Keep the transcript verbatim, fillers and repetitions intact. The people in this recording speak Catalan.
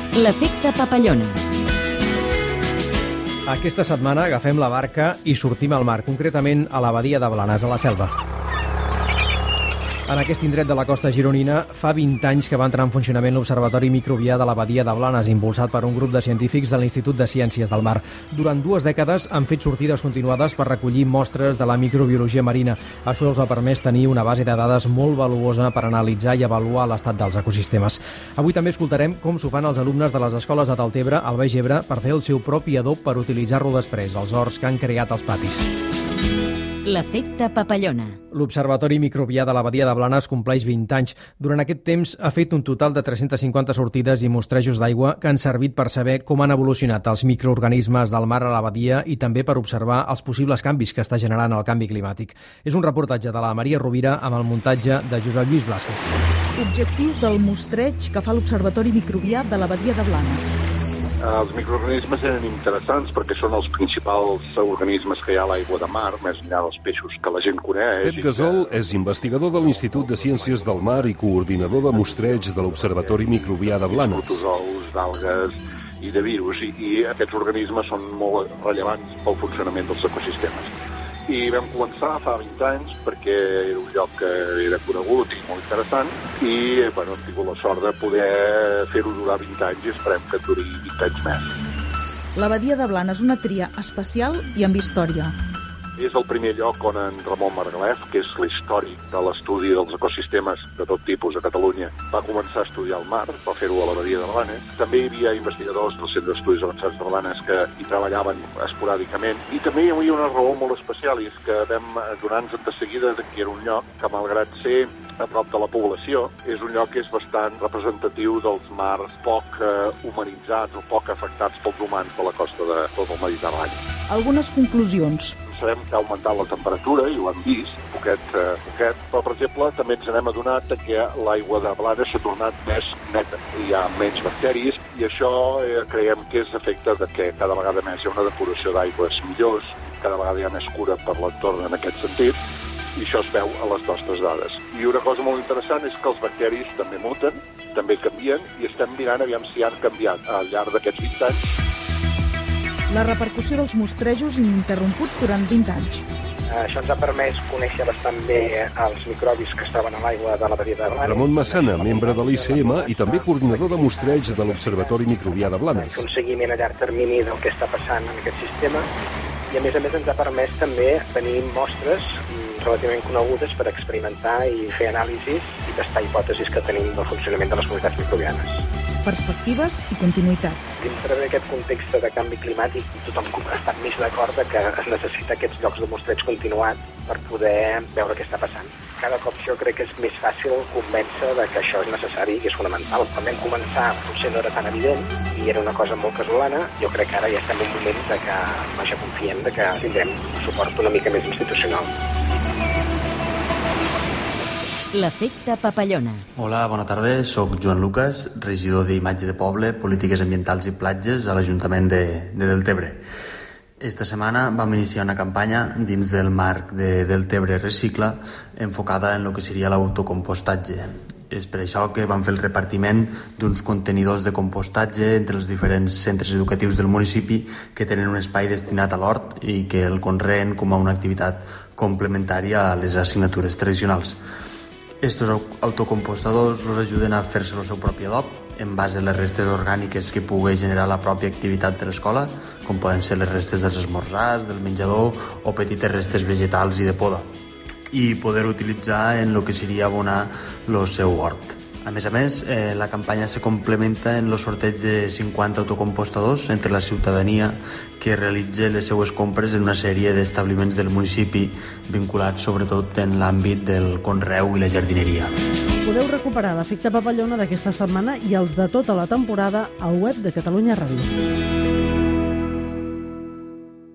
L'efecte papallona. Aquesta setmana agafem la barca i sortim al mar, concretament a la badia de Blanes, a la Selva. En aquest indret de la costa gironina fa vint anys que va entrar en funcionament l'Observatori Microbià de la badia de Blanes, impulsat per un grup de científics de l'Institut de Ciències del Mar. Durant dues dècades han fet sortides continuades per recollir mostres de la microbiologia marina. Això els ha permès tenir una base de dades molt valuosa per analitzar i avaluar l'estat dels ecosistemes. Avui també escoltarem com s'ho fan els alumnes de les escoles de Deltebre, al Baix Ebre, per fer el seu propi adob per utilitzar-lo després als horts que han creat als patis. L'efecte papallona. L'Observatori Microbià de la badia de Blanes compleix vint anys. Durant aquest temps ha fet un total de tres-centes cinquanta sortides i mostrejos d'aigua que han servit per saber com han evolucionat els microorganismes del mar a la badia i també per observar els possibles canvis que està generant el canvi climàtic. És un reportatge de la Maria Rovira amb el muntatge de Josep Lluís Blasquez. Objectius del mostreig que fa l'Observatori Microbià de la badia de Blanes. Els microorganismes eren interessants perquè són els principals organismes que hi ha a l'aigua de mar, més enllà dels peixos que la gent coneix. Pep Gasol és investigador de l'Institut de Ciències del Mar i coordinador de mostreig de l'Observatori Microbià de Blanes. Protozous, d'algues i de virus, i, i aquests organismes són molt rellevants pel funcionament dels ecosistemes. I vam començar fa vint anys perquè era un lloc que era conegut i molt interessant i bueno, hem tingut la sort de poder fer-ho durar vint anys i esperem que duri vint anys més. La badia de Blanes és una tria especial i amb història. És el primer lloc on en Ramon Margalef, que és l'històric de l'estudi dels ecosistemes de tot tipus a Catalunya, va començar a estudiar el mar, va fer-ho a la badia de Blanes. També hi havia investigadors del Centre d'Estudis Avançats de Blanes que hi treballaven esporàdicament. I també hi havia una raó molt especial, i és que vam adonar-nos de seguida que era un lloc que, malgrat ser a prop de la població, és un lloc que és bastant representatiu dels mars poc eh, humanitzats o poc afectats pels humans de la costa de tot el Mediterrani. Algunes conclusions. Sabem que ha augmentat la temperatura, i ho hem vist, poquet, eh, poquet, però, per exemple, també ens n'hem adonat que l'aigua de Blanes s'ha tornat més neta. Hi ha menys bacteris, i això eh, creiem que és efecte de que cada vegada més hi ha una depuració d'aigües millors, cada vegada hi ha més cura per l'entorn en aquest sentit, i això es veu a les nostres dades. I una cosa molt interessant és que els bacteris també muten, també canvien, i estem mirant aviam si han canviat al llarg d'aquests vint anys. La repercussió dels mostrejos ininterromputs durant vint anys. Això ens ha permès conèixer bastant bé els microbis que estaven a l'aigua de la badia de Blanes. Ramon Massana, membre de l'I C M i també coordinador de mostreig de l'Observatori Microbià de Blanes. Un seguiment a llarg termini del que està passant en aquest sistema, i a més a més ens ha permès també tenir mostres relativament conegudes per experimentar i fer anàlisis i testar hipòtesis que tenim del funcionament de les comunitats microbianes. Perspectives i continuïtat. Dintre d'aquest context de canvi climàtic, tothom ha estat més d'acord que es necessita aquests llocs de mostreig continuat per poder veure què està passant. Cada cop jo crec que és més fàcil convèncer de que això és necessari i que és fonamental. Quan vam començar potser no era tan evident i era una cosa molt casolana. Jo crec que ara ja estem en un moment de que, vaja, confiem de que tindrem suport una mica més institucional. L'efecte papallona. Hola, bona tarda. Soc Joan Lucas, regidor d'Imatge de Poble, Polítiques Ambientals i Platges a l'Ajuntament de, de Deltebre. Esta setmana vam iniciar una campanya dins del marc de Deltebre Recicla enfocada en el que seria l'autocompostatge. És per això que vam fer el repartiment d'uns contenidors de compostatge entre els diferents centres educatius del municipi que tenen un espai destinat a l'hort i que el conreen com a una activitat complementària a les assignatures tradicionals. Estos autocompostadors los ajuden a fer-se el seu propi adob en base a les restes orgàniques que pugui generar la pròpia activitat de l'escola, com poden ser les restes dels esmorzars, del menjador o petites restes vegetals i de poda, i poder utilitzar en el que seria abonar el seu hort. A més a més, eh, la campanya se complementa en el sorteig de cinquanta autocompostadors entre la ciutadania que realitza les seues compres en una sèrie d'establiments del municipi vinculats sobretot en l'àmbit del conreu i la jardineria. Podeu recuperar l'efecte papallona d'aquesta setmana i els de tota la temporada al web de Catalunya Ràdio.